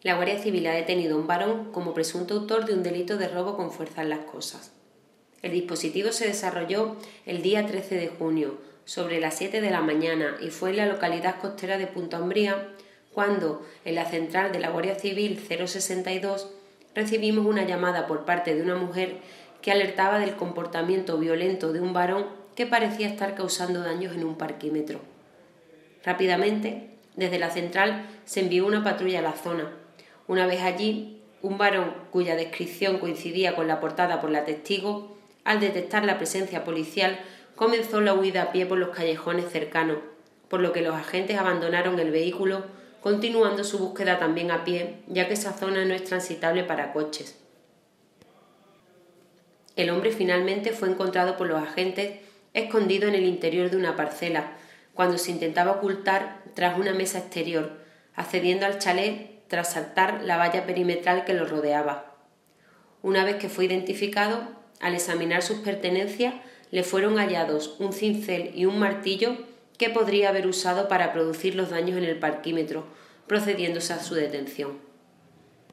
La Guardia Civil ha detenido a un varón como presunto autor de un delito de robo con fuerza en las cosas. El dispositivo se desarrolló el día 13 de junio, sobre las 7 de la mañana, y fue en la localidad costera de Punta Umbría, cuando, en la central de la Guardia Civil 062, recibimos una llamada por parte de una mujer que alertaba del comportamiento violento de un varón que parecía estar causando daños en un parquímetro. Rápidamente, desde la central se envió una patrulla a la zona. Una vez allí, un varón cuya descripción coincidía con la aportada por la testigo, al detectar la presencia policial, comenzó la huida a pie por los callejones cercanos, por lo que los agentes abandonaron el vehículo, continuando su búsqueda también a pie, ya que esa zona no es transitable para coches. El hombre finalmente fue encontrado por los agentes escondido en el interior de una parcela, cuando se intentaba ocultar tras una mesa exterior, accediendo al chalet tras saltar la valla perimetral que lo rodeaba. Una vez que fue identificado, al examinar sus pertenencias, le fueron hallados un cincel y un martillo que podría haber usado para producir los daños en el parquímetro, procediéndose a su detención.